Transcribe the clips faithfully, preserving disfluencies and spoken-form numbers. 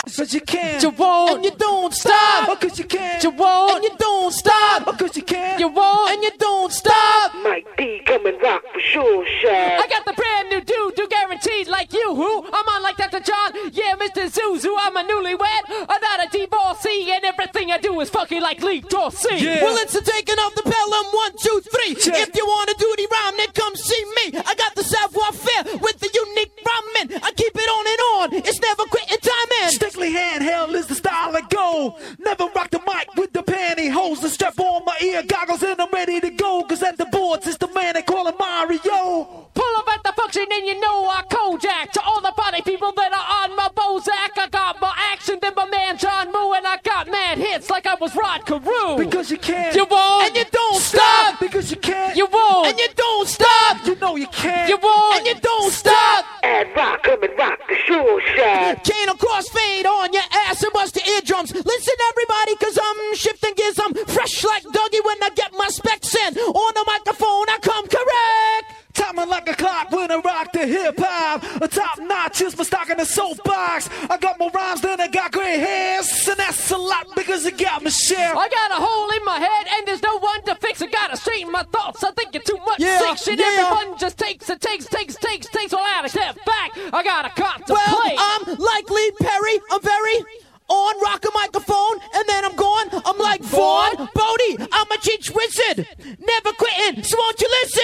Cause you can't. You won't. And you don't stop. Stop. Cause you can't. You won't. And you don't stop. Cause you can't. You won't. And you don't stop. Mike D come and rock for sure, Shaq. I got the brand new dude, do guaranteed like you. Who? I'm on like Doctor John. Yeah, Mister Zuzu. I'm a newlywed. I'm not a divorcee, and everything I do is fucking like Lee Dorsey. Yeah. Well, it's a taking of the Pelham, one, two, three. Yeah. If you want to do the rhyme, then come see me. I got the savoir-faire with the unique rhyming. I keep it on and on. It's never quitting time in. Strictly handheld is the style I go. Never rock the mic with the pantyhose. The strap on my ear goggles and I'm ready to go. Cause at the boards it's the man they call him Mario. Pull up at the function and you know I Kojak. To all the party people that are on my Bozak, I got more action than my man John Moo, and I got mad hits like I was Rod Carew. Because you can't. You won't. And you don't stop. stop. Because you can't. You won't. And you don't stop. You know you can't. You won't. And you don't stop. And rock come and rock the sure, Shaq. Chain of crossfade on your ass and bust the eardrums. Listen, everybody, cause I'm shifting gears. I'm fresh like Dougie when I get my specs in. On the microphone, I come correct. Timing like a clock when I rock the hip hop. A top notch is my stock in the soapbox. I got more rhymes than I got gray hairs. And that's a lot because it got me share. I got a hole in my head and there's no one to fix it. Gotta straighten my thoughts. I'm thinking too much Yeah, sick shit. yeah. Everyone just takes and takes, takes, takes, takes. Well, I gotta step back. I gotta contemplate. Well, I'm like Lee Perry. I'm very on, rock a microphone, and then I'm gone. I'm like Vaughn Bodie. I'm a cheech wizard. Never quitting, so won't you listen?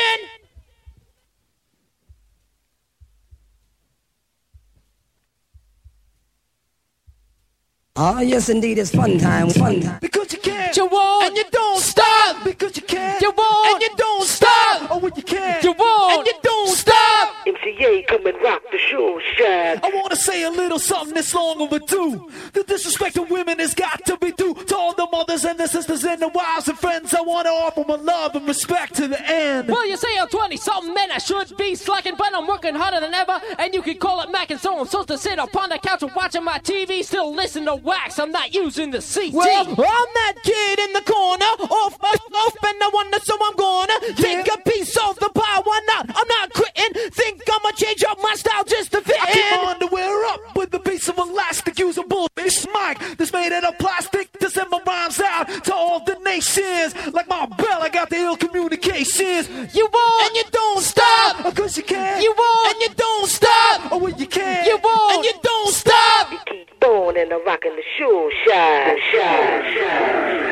Oh, yes, indeed, it's fun time, fun time. Because you can't. You won't. And you don't stop. Because you can't. You won't. And you don't stop. Oh, when you can't. You won't. And you don't stop. M C A come and rock the sure, Shaq. I wanna say a little something that's long overdue. The disrespect of women has got to be due to all the mothers and the sisters and the wives and friends. I wanna offer my love and respect to the end. Well, you say I'm twenty-something, man, I should be slacking, but I'm working harder than ever, and you can call it Mac, and so I'm supposed to sit upon the couch and watching my T V, still listen to wax, I'm not using the C D. Well, I'm that kid in the corner, off, off, and I wonder, so I'm gonna take a piece of the pie. Why not? I'm not quitting. Think I'ma change up my style just to fit I keep in. my underwear up with a piece of elastic, usable this mic that's made out of plastic to send my rhymes out to all the nations. Like my bell, I got the ill communications. You won't. And you don't stop. Because you can't. You won't. And you don't stop. Oh, when you can't. You won't. And you don't stop. You keep born and I'm rocking the sure, Shaq. Shaq, Shaq.